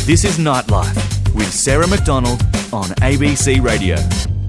This is Nightlife with Sarah McDonald on ABC Radio.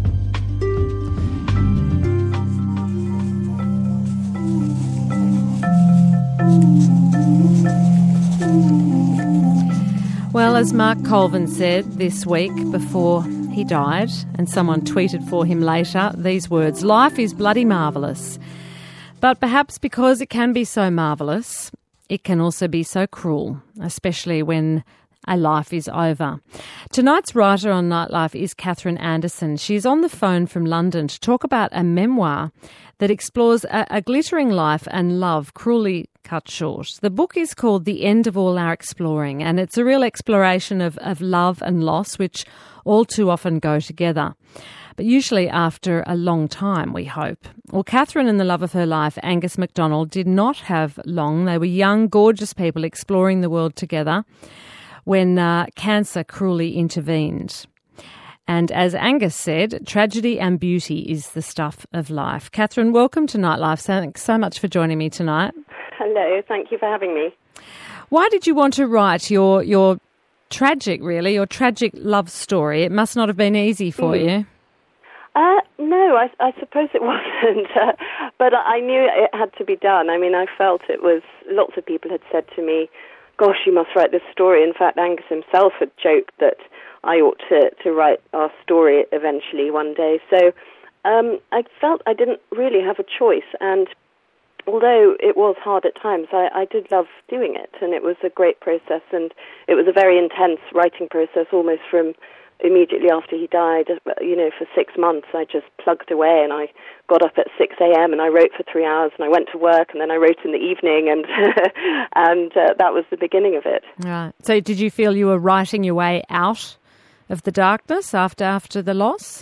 Well, as Mark Colvin said this week before he died, and someone tweeted for him later, these words: "Life is bloody marvellous. But perhaps because it can be so marvellous, it can also be so cruel, especially when a life is over." Tonight's writer on Nightlife is Catherine Anderson. She's on the phone from London to talk about a memoir that explores a glittering life and love cruelly cut short. The book is called The End of All Our Exploring, and it's a real exploration of love and loss, which all too often go together, but usually after a long time, we hope. Well, Catherine and the love of her life, Angus MacDonald, did not have long. They were young, gorgeous people exploring the world together when cancer cruelly intervened. And as Angus said, tragedy and beauty is the stuff of life. Catherine, welcome to Nightlife. Thanks so much for joining me tonight. Hello, thank you for having me. Why did you want to write your tragic love story? It must not have been easy for you. No, I suppose it wasn't, but I knew it had to be done. I mean, I felt it was, lots of people had said to me, "Gosh, you must write this story." In fact, Angus himself had joked that I ought to write our story eventually one day. So I felt I didn't really have a choice, and although it was hard at times, I did love doing it, and it was a great process, and it was a very intense writing process, almost from immediately after he died. You know, for 6 months I just plugged away, and I got up at 6 a.m. and I wrote for 3 hours, and I went to work, and then I wrote in the evening, and and that was the beginning of it. Right. So did you feel you were writing your way out of the darkness after the loss?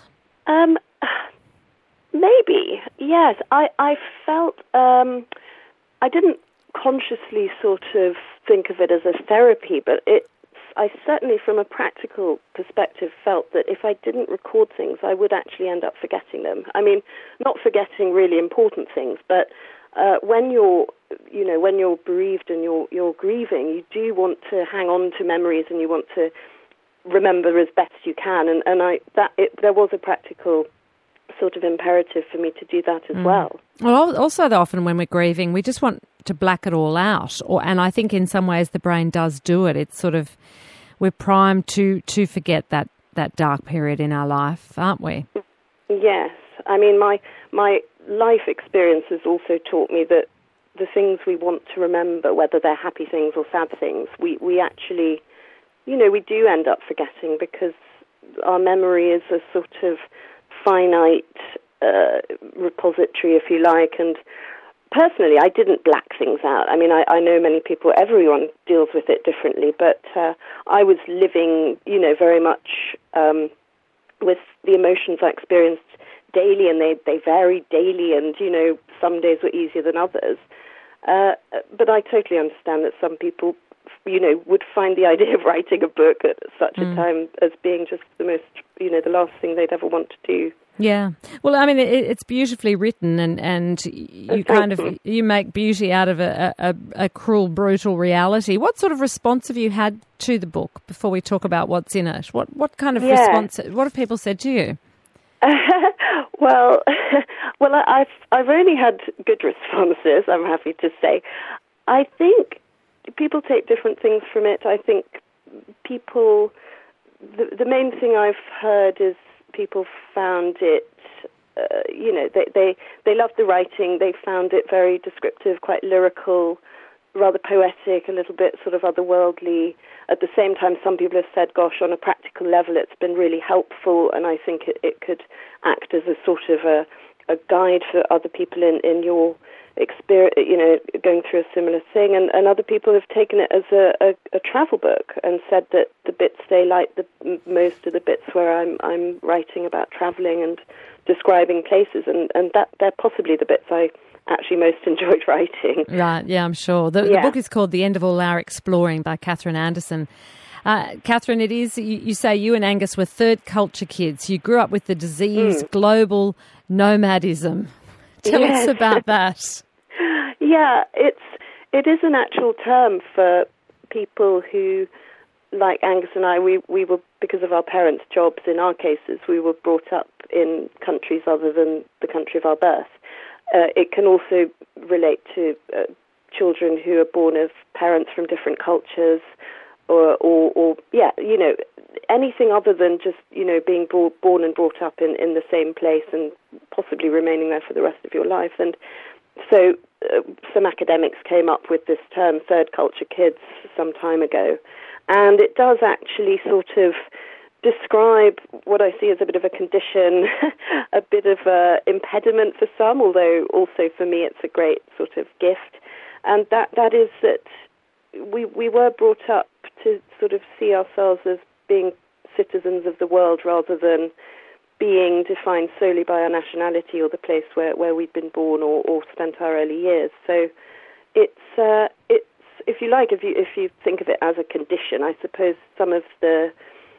Maybe, yes. I felt I didn't consciously sort of think of it as a therapy, but I certainly, from a practical perspective, felt that if I didn't record things, I would actually end up forgetting them. I mean, not forgetting really important things, but when you're bereaved and you're grieving, you do want to hang on to memories, and you want to remember as best you can. And there was a practical sort of imperative for me to do that as well. Well, also often when we're grieving, we just want to black it all out, and I think in some ways the brain does do it. It's sort of, we're primed to forget that dark period in our life, aren't we? Yes. I mean, my life experience has also taught me that the things we want to remember, whether they're happy things or sad things, we actually, we do end up forgetting, because our memory is a sort of finite repository, if you like. And personally, I didn't black things out. I mean, I know many people, everyone deals with it differently, but I was living, very much with the emotions I experienced daily, and they varied daily, and, some days were easier than others. But I totally understand that some people, would find the idea of writing a book at such a time as being just the most, the last thing they'd ever want to do. Yeah. Well, I mean, it's beautifully written, and you make beauty out of a cruel, brutal reality. What sort of response have you had to the book before we talk about what's in it? What kind of response, what have people said to you? Well, I've only had good responses, I'm happy to say. I think people take different things from it. I think people, the main thing I've heard is people found it, they loved the writing. They found it very descriptive, quite lyrical, rather poetic, a little bit sort of otherworldly. At the same time, some people have said, gosh, on a practical level, it's been really helpful, and I think it could act as a sort of a guide for other people in your experience, going through a similar thing. And other people have taken it as a travel book and said that the bits they like the most are the bits where I'm writing about traveling and describing places, and that they're possibly the bits I actually most enjoyed writing. Right, yeah, I'm sure. The book is called The End of All Our Exploring by Catherine Anderson. Catherine, it is, you say you and Angus were third culture kids. You grew up with the disease global nomadism. Tell us about that. Yeah, it is an actual term for people who like Angus and I, we were, because of our parents' jobs in our cases, we were brought up in countries other than the country of our birth. It can also relate to children who are born of parents from different cultures, or anything other than just, being born and brought up in the same place and possibly remaining there for the rest of your life. And so some academics came up with this term, third culture kids, some time ago. And it does actually sort of describe what I see as a bit of a condition, a bit of an impediment for some, although also for me it's a great sort of gift. And that is that we were brought up to sort of see ourselves as being citizens of the world rather than being defined solely by our nationality or the place where we'd been born or spent our early years. So it's if you like, if you think of it as a condition, I suppose some of the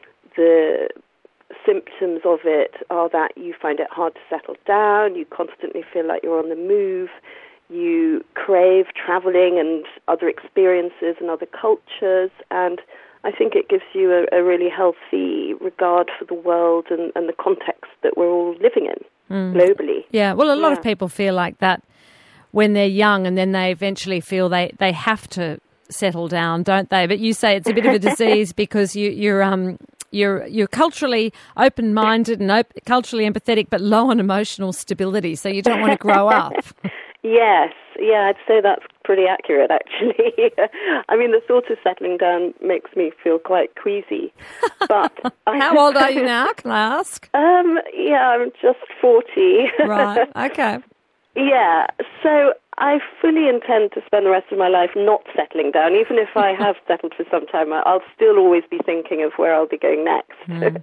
symptoms of it are that you find it hard to settle down, you constantly feel like you're on the move, you crave travelling and other experiences and other cultures, and I think it gives you a really healthy regard for the world and the context that we're all living in globally. Yeah, well, a lot of people feel like that when they're young, and then they eventually feel they have to settle down, don't they? But you say it's a bit of a disease because you're culturally open-minded and culturally empathetic, but low on emotional stability, so you don't want to grow up. Yes, I'd say that's pretty accurate, actually. I mean, the thought of settling down makes me feel quite queasy. But How old are you now, can I ask? I'm just 40. Right, okay. Yeah, so I fully intend to spend the rest of my life not settling down. Even if I have settled for some time, I'll still always be thinking of where I'll be going next.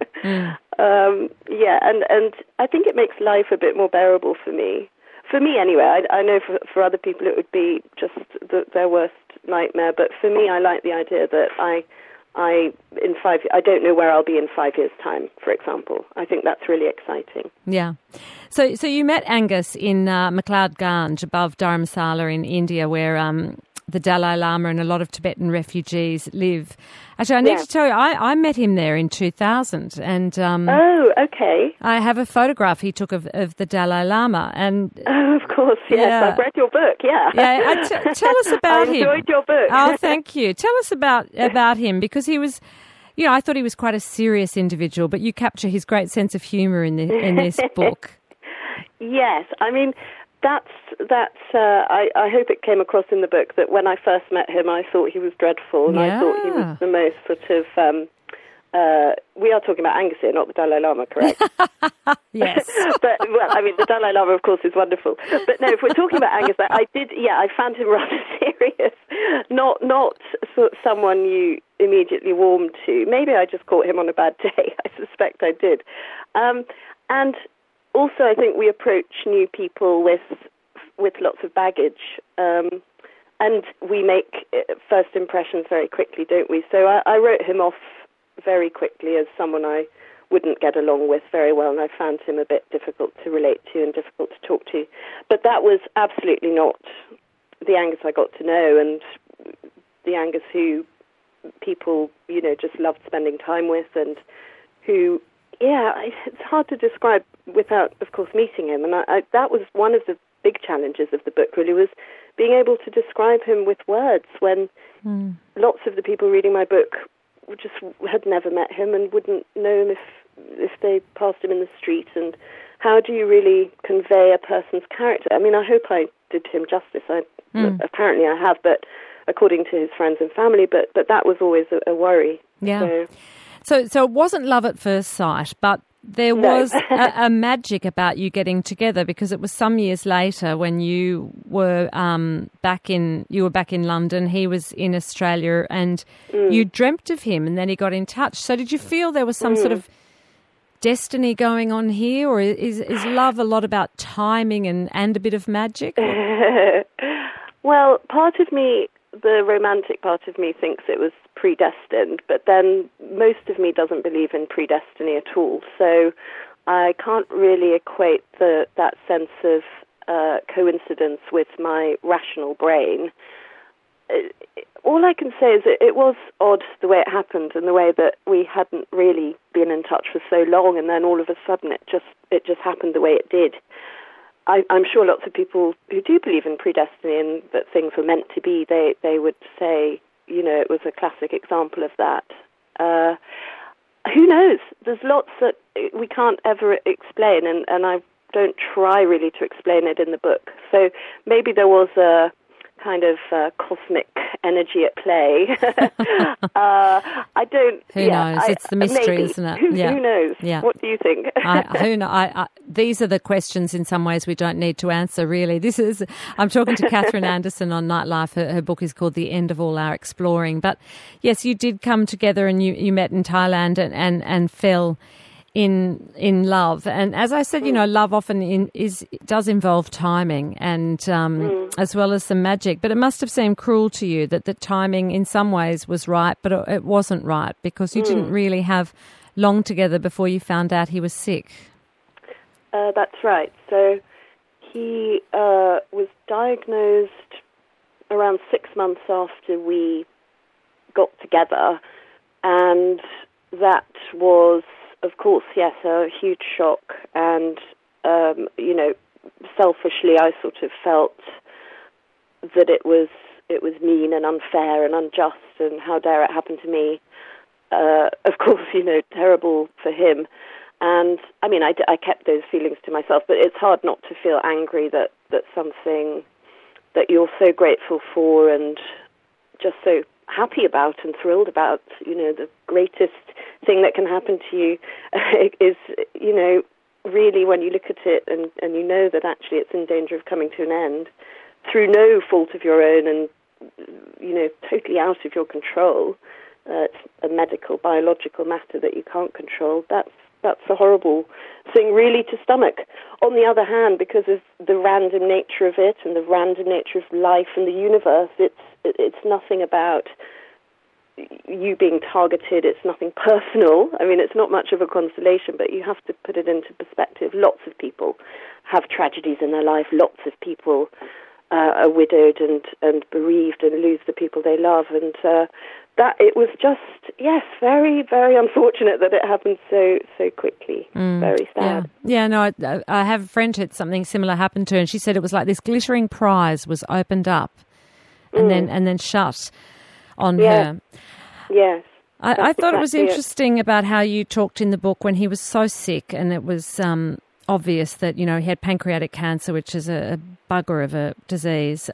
And I think it makes life a bit more bearable for me. For me, anyway. I know for other people it would be just their worst nightmare. But for me, I like the idea that I don't know where I'll be in 5 years' time, for example. I think that's really exciting. Yeah. So you met Angus in McLeod Ganj above Dharamsala in India, where the Dalai Lama and a lot of Tibetan refugees live. Actually, I need to tell you, I met him there in 2000. And oh, okay. I have a photograph he took of the Dalai Lama. And oh, of course, yes. Yeah. I've read your book, yeah. Tell us about him. I enjoyed your book. Oh, thank you. Tell us about him, because he was, I thought he was quite a serious individual, but you capture his great sense of humour in this book. Yes, I mean, that's. I hope it came across in the book that when I first met him, I thought he was dreadful, and I thought he was the most sort of. We are talking about Angus here, not the Dalai Lama, correct? Yes. But the Dalai Lama, of course, is wonderful. But no, if we're talking about Angus, I found him rather serious. Not sort of someone you immediately warmed to. Maybe I just caught him on a bad day. I suspect I did. And also, I think we approach new people with lots of baggage, and we make first impressions very quickly, don't we? So I wrote him off very quickly as someone I wouldn't get along with very well, and I found him a bit difficult to relate to and difficult to talk to. But that was absolutely not the Angus I got to know, and the Angus who people, just loved spending time with, and who, it's hard to describe without, of course, meeting him. And that was one of the big challenges of the book, really, was being able to describe him with words when lots of the people reading my book just had never met him and wouldn't know him if they passed him in the street. And how do you really convey a person's character? I mean, I hope I did him justice. Apparently I have, but according to his friends and family, but that was always a worry. Yeah. So it wasn't love at first sight, but there was a magic about you getting together, because it was some years later when you were back in London, he was in Australia, and you dreamt of him, and then he got in touch. So did you feel there was some sort of destiny going on here, or is love a lot about timing and a bit of magic? Well, part of me, the romantic part of me, thinks it was predestined, but then most of me doesn't believe in predestiny at all. So I can't really equate that sense of coincidence with my rational brain. all I can say is that it was odd the way it happened and the way that we hadn't really been in touch for so long, and then all of a sudden it just happened the way it did. I'm sure lots of people who do believe in predestiny and that things were meant to be, they would say, it was a classic example of that. Who knows? There's lots that we can't ever explain, and I don't try really to explain it in the book. So maybe there was a kind of cosmic energy at play. I don't... Who knows? It's the mystery, maybe. Isn't it? Who knows? Yeah. What do you think? These are the questions in some ways we don't need to answer, really. I'm talking to Catherine Anderson on Nightlife. Her book is called The End of All Our Exploring. But yes, you did come together and you met in Thailand and fell in love. And as I said, love often does involve timing and as well as some magic. But it must have seemed cruel to you that the timing in some ways was right, but it wasn't right because you didn't really have long together before you found out he was sick. That's right. So he was diagnosed around 6 months after we got together, and that was, of course, yes, a huge shock. And, selfishly, I sort of felt that it was mean and unfair and unjust, and how dare it happen to me. Of course, terrible for him. And, I kept those feelings to myself, but it's hard not to feel angry that something that you're so grateful for and just so happy about and thrilled about, the greatest thing that can happen to you is, really when you look at it and you know that actually it's in danger of coming to an end through no fault of your own and, totally out of your control. It's a medical, biological matter that you can't control. That's a horrible thing really to stomach. On the other hand, because of the random nature of it and the random nature of life and the universe, it's nothing about you being targeted. It's nothing personal. It's not much of a consolation, but you have to put it into perspective. Lots of people have tragedies in their life. Lots of people are widowed and bereaved and lose the people they love. And that it was just, yes, very, very unfortunate that it happened so quickly. Very sad. Yeah, no, I have a friend who something similar happened to, and she said it was like this glittering prize was opened up and then shut on her. Yes. I thought it was interesting about how you talked in the book when he was so sick, and it was obvious that, he had pancreatic cancer, which is a bugger of a disease.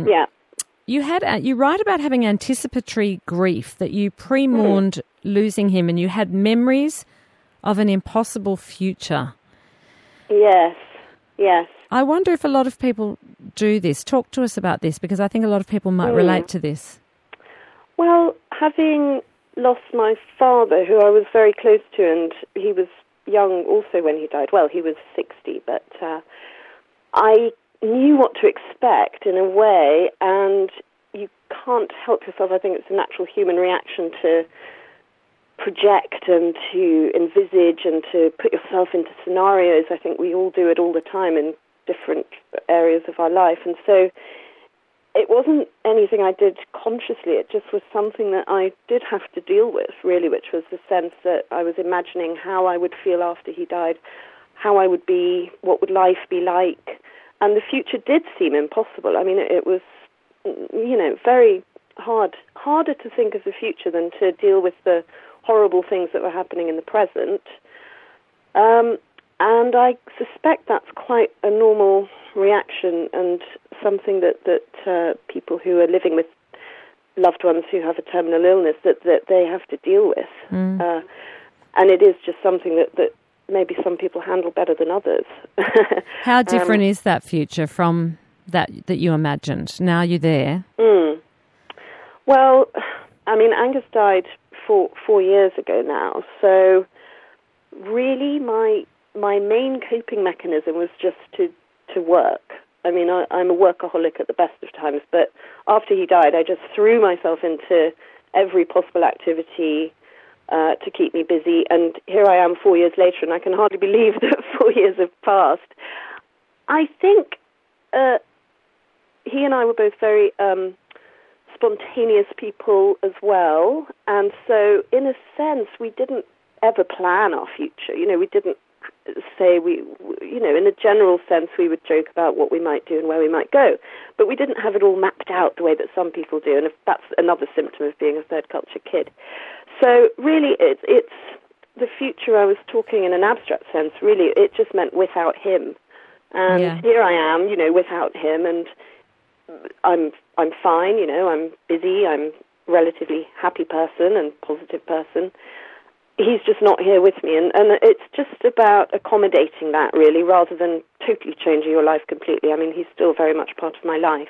You write about having anticipatory grief, that you pre-mourned losing him and you had memories of an impossible future. Yes. I wonder if a lot of people do this. Talk to us about this, because I think a lot of people might relate to this. Well, having lost my father, who I was very close to, and he was young also when he died. Well, he was 60, but I knew what to expect in a way, and you can't help yourself. I think it's a natural human reaction to project and to envisage and to put yourself into scenarios. I think we all do it all the time in different areas of our life, and so it wasn't anything I did consciously. It just was something that I did have to deal with, really, which was the sense that I was imagining how I would feel after he died, how I would be, what would life be like. And the future did seem impossible. It was, very harder to think of the future than to deal with the horrible things that were happening in the present. And I suspect that's quite a normal reaction and something that people who are living with loved ones who have a terminal illness, that they have to deal with. And it is just something that maybe some people handle better than others. How different is that future from that you imagined? Now you're there. Well, Angus died 4 years ago now, so really my main coping mechanism was just to work. I'm a workaholic at the best of times, but after he died, I just threw myself into every possible activity to keep me busy. And here I am 4 years later, and I can hardly believe that 4 years have passed. I think he and I were both very spontaneous people as well, and so in a sense we didn't ever plan our future. We didn't say in a general sense we would joke about what we might do and where we might go, but we didn't have it all mapped out the way that some people do, and that's another symptom of being a third culture kid. So really it's the future. I was talking in an abstract sense. Really, it just meant without him, and here I am, without him, and I'm fine. I'm busy. I'm a relatively happy person and positive person. He's just not here with me, and it's just about accommodating that, really, rather than totally changing your life completely. I mean, he's still very much part of my life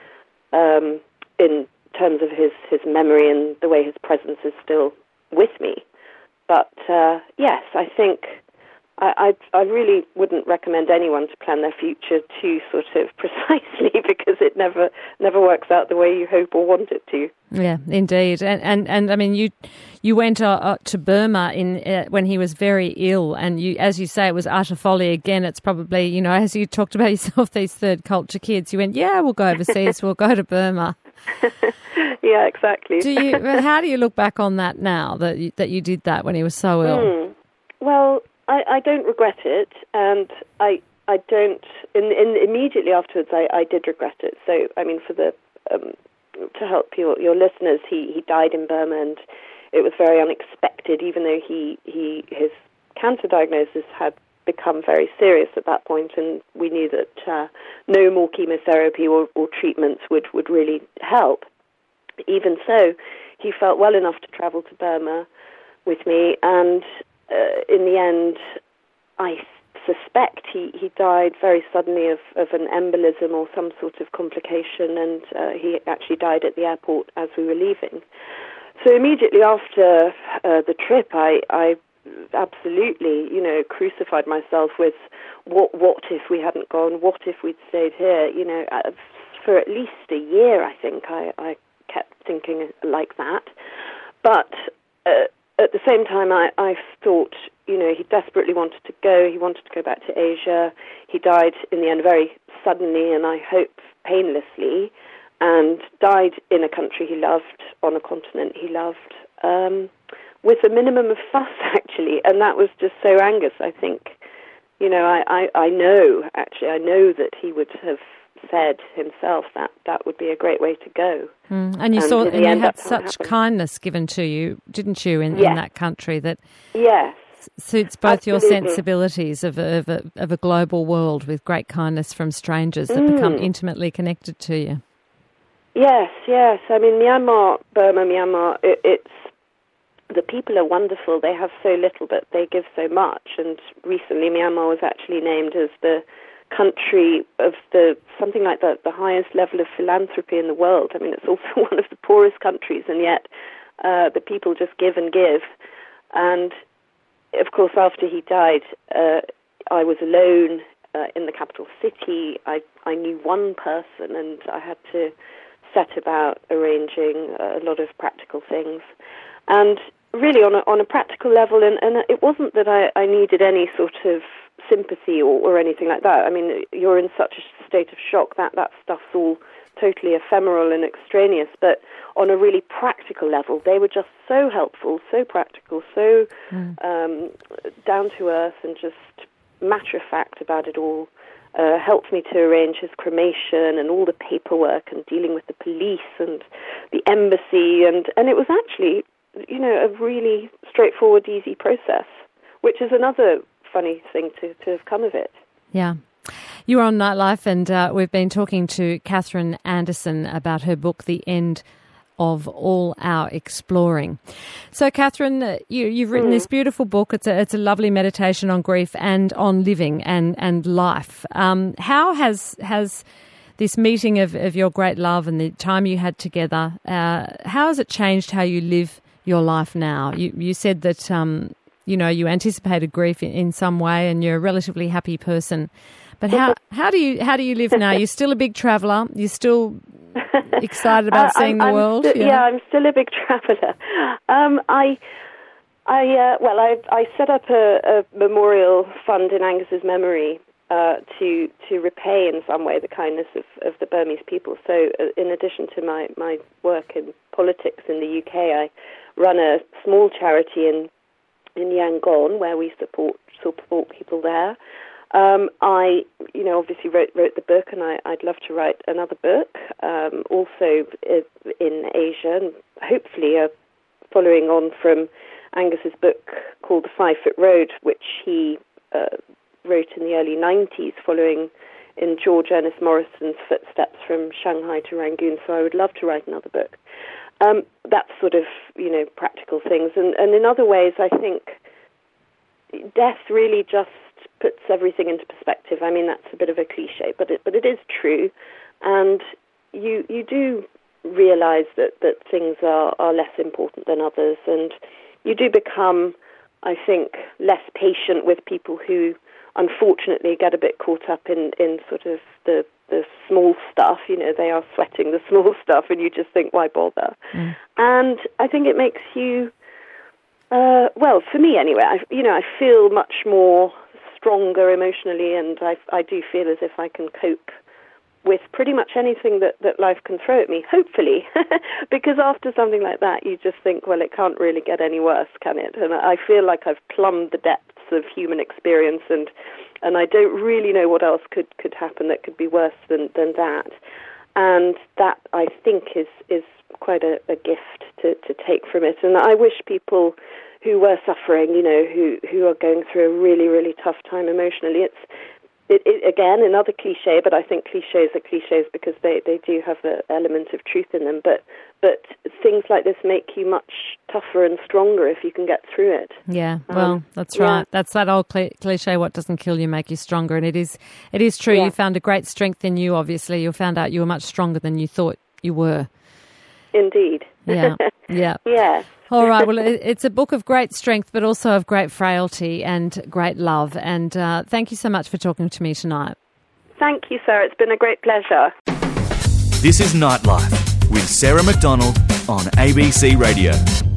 in terms of his memory and the way his presence is still with me. But yes, I think I really wouldn't recommend anyone to plan their future too sort of precisely, because it never works out the way you hope or want it to. Yeah, indeed. And I mean, you went to Burma when he was very ill, and as you say, it was utter folly. Again, it's probably, as you talked about yourself, these third culture kids, you went, we'll go overseas, we'll go to Burma. Yeah, exactly. How do you look back on that now, that you did that when he was so ill? Well, I don't regret it, and I don't. Immediately afterwards, I did regret it. So, I mean, to help your listeners, he died in Burma, and it was very unexpected. Even though his cancer diagnosis had become very serious at that point, and we knew that no more chemotherapy or treatments would really help. Even so, he felt well enough to travel to Burma with me, and in the end, I suspect he died very suddenly of an embolism or some sort of complication, and he actually died at the airport as we were leaving. So immediately after the trip, I absolutely, crucified myself with what if we hadn't gone, what if we'd stayed here, for at least a year, I think I kept thinking like that. But at the same time, I thought, he desperately wanted to go. He wanted to go back to Asia. He died in the end very suddenly, and I hope painlessly, and died in a country he loved, on a continent he loved, with a minimum of fuss, actually. And that was just so Angus, I think. I know that he would have said himself that would be a great way to go. And you had such kindness given to you, didn't you, in that country that suits both absolutely. Your sensibilities of a global world, with great kindness from strangers that become intimately connected to you. Yes. I mean, Myanmar, it's the people are wonderful. They have so little, but they give so much. And recently, Myanmar was actually named as the country of something like the highest level of philanthropy in the world. I mean, it's also one of the poorest countries, and yet the people just give and give. And of course, after he died, I was alone in the capital city. I knew one person, and I had to set about arranging a lot of practical things. And really, on a practical level, and it wasn't that I needed any sort of sympathy or anything like that. I mean, you're in such a state of shock that stuff's all totally ephemeral and extraneous. But on a really practical level, they were just so helpful, so practical, so down to earth, and just matter of fact about it all. Helped me to arrange his cremation and all the paperwork and dealing with the police and the embassy, and it was actually, a really straightforward, easy process, which is another funny thing to have come of it. Yeah. You're on Nightlife, and we've been talking to Catherine Anderson about her book, The End of All Our Exploring. So, Catherine, you've written this beautiful book. It's a lovely meditation on grief and on living and life. How has this meeting of your great love and the time you had together, how has it changed how you live your life now? You said that you anticipated grief in some way, and you're a relatively happy person. But how do you live now? You're still a big traveller. You're still excited about seeing the world. I'm still a big traveller. I set up a memorial fund in Angus's memory to repay in some way the kindness of the Burmese people. So in addition to my work in politics in the UK, I run a small charity in Yangon where we support people there. I obviously wrote the book, and I'd love to write another book, also in Asia, and hopefully following on from Angus's book called The 5 Foot Road, which he wrote in the early 90s, following in George Ernest Morrison's footsteps from Shanghai to Rangoon. So I would love to write another book. That's sort of, practical things. And in other ways, I think death really just puts everything into perspective. I mean, that's a bit of a cliche, but it is true. And you do realize that things are less important than others, and you do become, I think, less patient with people who unfortunately get a bit caught up in sort of the small stuff. They are sweating the small stuff, and you just think, why bother? Mm. And I think it makes you, for me anyway, I feel much more stronger emotionally, and I do feel as if I can cope with pretty much anything that life can throw at me, hopefully, because after something like that, you just think, well, it can't really get any worse, can it? And I feel like I've plumbed the depths of human experience, and I don't really know what else could happen that could be worse than that. And that, I think, is quite a gift to take from it. And I wish people who were suffering, who are going through a really, really tough time emotionally, it again, another cliche, but I think cliches are cliches because they do have an element of truth in them. But things like this make you much tougher and stronger if you can get through it. Yeah, well, that's right. Yeah. That's that old cliche, what doesn't kill you make you stronger. And it is true. Yeah. You found a great strength in you, obviously. You found out you were much stronger than you thought you were. Indeed. Yeah. Yeah. Yeah. All right. Well, it's a book of great strength, but also of great frailty and great love. And thank you so much for talking to me tonight. Thank you, Sarah. It's been a great pleasure. This is Nightlife with Sarah McDonald on ABC Radio.